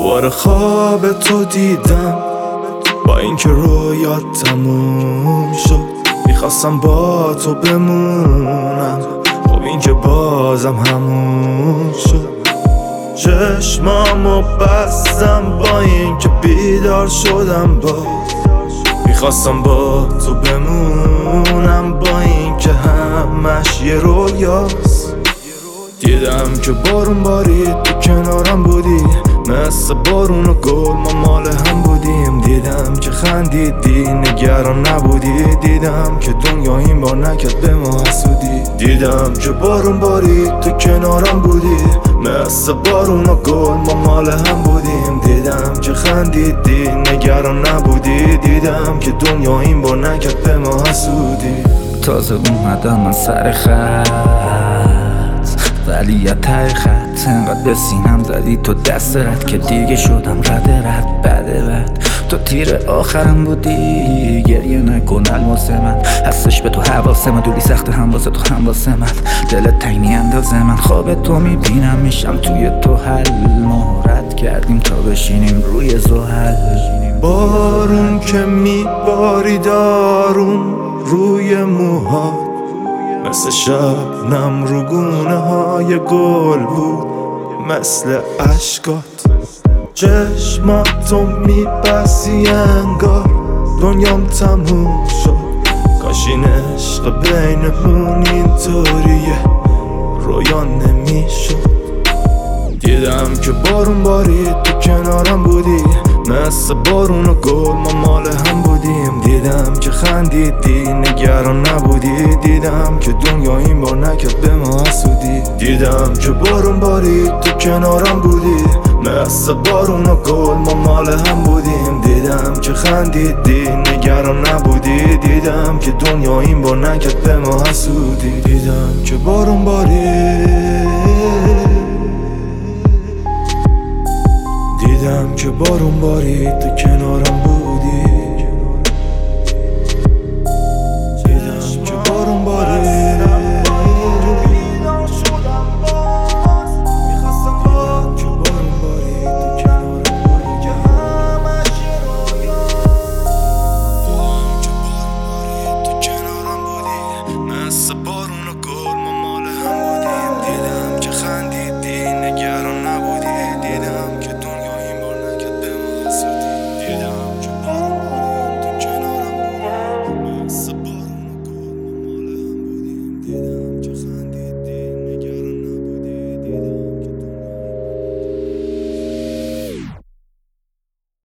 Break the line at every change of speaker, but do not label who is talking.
دوباره خواب تو دیدم با اینکه رویات تموم شد. میخواستم با تو بمونم، خب این که بازم همون شد. چشمامو بستم با اینکه بیدار شدم باز. میخواستم با تو بمونم با اینکه همش یه رویاست. دیدم که بارون بارید تو کنارم بودی، مثل بارون و گل ما مال هم بودیم. دیدم که خندیدی نگران نبودی، دیدم که دنیا این بار نکرد به ما حسودی. دیدم که بارون بارید تو کنارم بودی، مثل بارون و گل ما مال هم بودیم. دیدم که خندیدی نگران نبودی، دیدم که دنیا این بار نکرد به ما حسودی.
تازه اومدم من سر خط، ولی یه ته خط انقدر به سینم زدی تو دست رد که دیگه شدم رد بد. تو تیر آخرم بودی، گریه نکن الماس من هستش به تو حواس من. دولی سخت هم واسه تو هم واسه من، دلت تنگی اندازه من. خواب تو میبینم میشم توی تو حل، ما رد کردیم تا بشینیم روی زحل.
بارون که میبارید آروم روی موهات، مثل شبنم رو گونه های گل بود، مثل عشقات. چشماتو میبسی انگار دنیام تموم شد. کاش این عشق بینمون اینطوریه رویا نمیشد. دیدم که بارون بارید تو کنارم بودی، مثل بارون و گل ما مال هم بودیم. دیدم که خندیدی نگران نبودی، دیدم که دنیا این بار نکرد به ما حسودی. دیدم که بارون بارید تو کنارم بودی، مثل بارون و گل ما مال هم بودیم. دیدم که خندیدی نگران نبودی، دیدم که دنیا این بار نکرد به ما حسودی. دیدم که بارون بارید، دیدم که بارون بارید تو کنارم